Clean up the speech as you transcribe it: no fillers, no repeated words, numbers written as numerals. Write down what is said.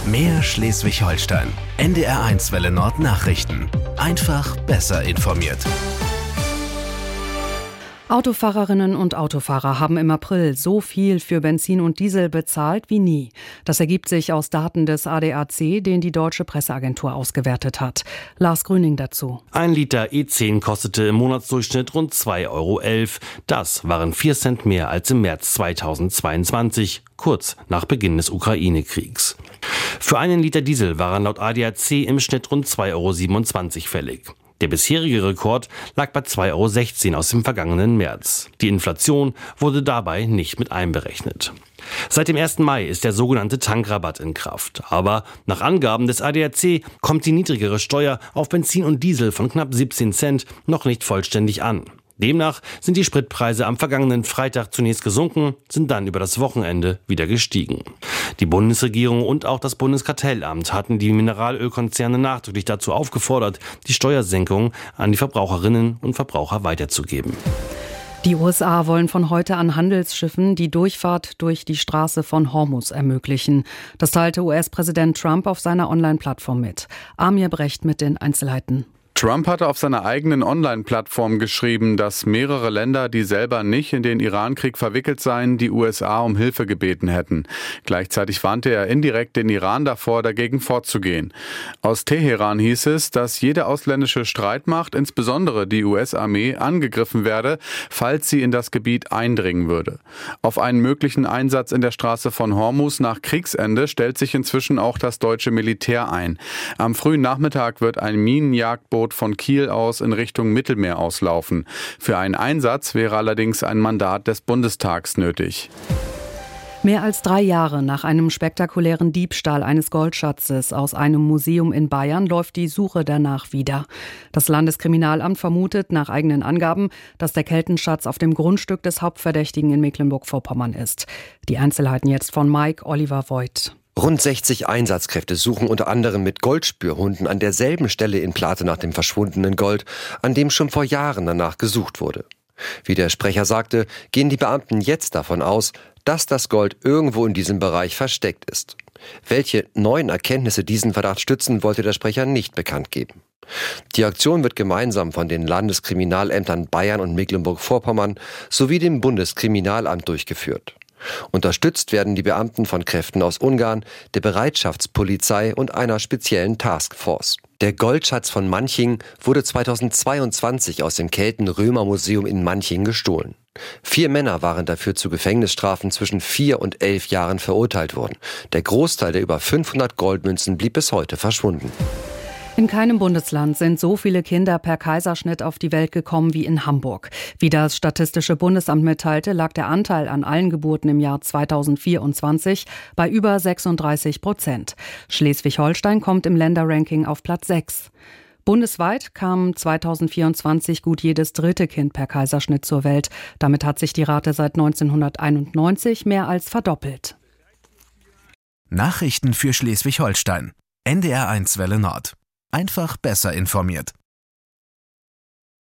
Mehr Schleswig-Holstein. NDR1 Welle Nord Nachrichten. Einfach besser informiert. Autofahrerinnen und Autofahrer haben im April so viel für Benzin und Diesel bezahlt wie nie. Das ergibt sich aus Daten des ADAC, den die Deutsche Presseagentur ausgewertet hat. Lars Grüning dazu. 1 Liter E10 kostete im Monatsdurchschnitt rund 2,11 €. Das waren 4 Cent mehr als im März 2022, kurz nach Beginn des Ukraine-Kriegs. Für einen Liter Diesel waren laut ADAC im Schnitt rund 2,27 € fällig. Der bisherige Rekord lag bei 2,16 € aus dem vergangenen März. Die Inflation wurde dabei nicht mit einberechnet. Seit dem 1. Mai ist der sogenannte Tankrabatt in Kraft. Aber nach Angaben des ADAC kommt die niedrigere Steuer auf Benzin und Diesel von knapp 17 Cent noch nicht vollständig an. Demnach sind die Spritpreise am vergangenen Freitag zunächst gesunken, sind dann über das Wochenende wieder gestiegen. Die Bundesregierung und auch das Bundeskartellamt hatten die Mineralölkonzerne nachdrücklich dazu aufgefordert, die Steuersenkung an die Verbraucherinnen und Verbraucher weiterzugeben. Die USA wollen von heute an Handelsschiffen die Durchfahrt durch die Straße von Hormuz ermöglichen. Das teilte US-Präsident Trump auf seiner Online-Plattform mit. Amir Brecht mit den Einzelheiten. Trump hatte auf seiner eigenen Online-Plattform geschrieben, dass mehrere Länder, die selber nicht in den Irankrieg verwickelt seien, die USA um Hilfe gebeten hätten. Gleichzeitig warnte er indirekt den Iran davor, dagegen vorzugehen. Aus Teheran hieß es, dass jede ausländische Streitmacht, insbesondere die US-Armee, angegriffen werde, falls sie in das Gebiet eindringen würde. Auf einen möglichen Einsatz in der Straße von Hormuz nach Kriegsende stellt sich inzwischen auch das deutsche Militär ein. Am frühen Nachmittag wird ein Minenjagdboot von Kiel aus in Richtung Mittelmeer auslaufen. Für einen Einsatz wäre allerdings ein Mandat des Bundestags nötig. Mehr als 3 Jahre nach einem spektakulären Diebstahl eines Goldschatzes aus einem Museum in Bayern läuft die Suche danach wieder. Das Landeskriminalamt vermutet nach eigenen Angaben, dass der Keltenschatz auf dem Grundstück des Hauptverdächtigen in Mecklenburg-Vorpommern ist. Die Einzelheiten jetzt von Mike Oliver Voigt. Rund 60 Einsatzkräfte suchen unter anderem mit Goldspürhunden an derselben Stelle in Plate nach dem verschwundenen Gold, an dem schon vor Jahren danach gesucht wurde. Wie der Sprecher sagte, gehen die Beamten jetzt davon aus, dass das Gold irgendwo in diesem Bereich versteckt ist. Welche neuen Erkenntnisse diesen Verdacht stützen, wollte der Sprecher nicht bekannt geben. Die Aktion wird gemeinsam von den Landeskriminalämtern Bayern und Mecklenburg-Vorpommern sowie dem Bundeskriminalamt durchgeführt. Unterstützt werden die Beamten von Kräften aus Ungarn, der Bereitschaftspolizei und einer speziellen Taskforce. Der Goldschatz von Manching wurde 2022 aus dem Kelten-Römer-Museum in Manching gestohlen. 4 Männer waren dafür zu Gefängnisstrafen zwischen 4 und 11 Jahren verurteilt worden. Der Großteil der über 500 Goldmünzen blieb bis heute verschwunden. In keinem Bundesland sind so viele Kinder per Kaiserschnitt auf die Welt gekommen wie in Hamburg. Wie das Statistische Bundesamt mitteilte, lag der Anteil an allen Geburten im Jahr 2024 bei über 36%. Schleswig-Holstein kommt im Länderranking auf Platz 6. Bundesweit kam 2024 gut jedes 3. Kind per Kaiserschnitt zur Welt. Damit hat sich die Rate seit 1991 mehr als verdoppelt. Nachrichten für Schleswig-Holstein. NDR1 Welle Nord. Einfach besser informiert.